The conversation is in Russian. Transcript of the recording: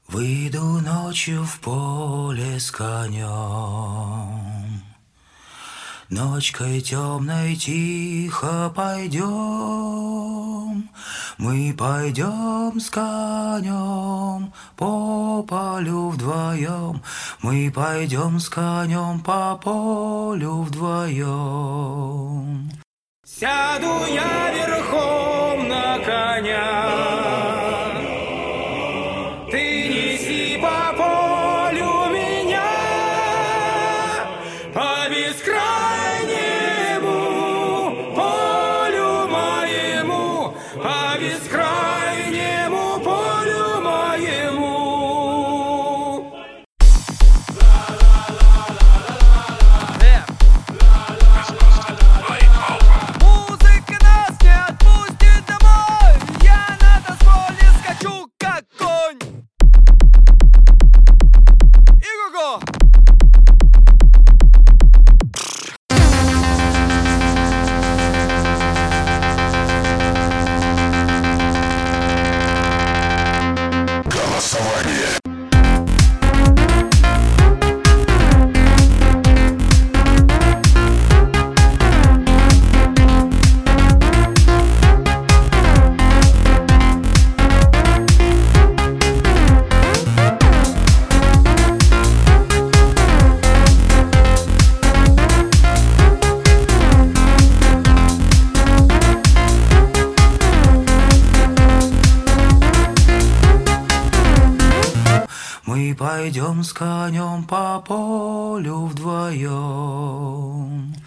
Выйду ночью в поле с конем, ночкой темной тихо пойдем. Мы пойдем с конем по полю вдвоем. Мы пойдем с конем по полю вдвоем. Сяду я верхом на коня, ты неси по полю меня, по бескрайнему полю моему, по бескрайнему полю моему. Музыка нас не отпустит домой, я на танцполе скачу как конь. Иго-го! Мы пойдем с конем по полю вдвоем.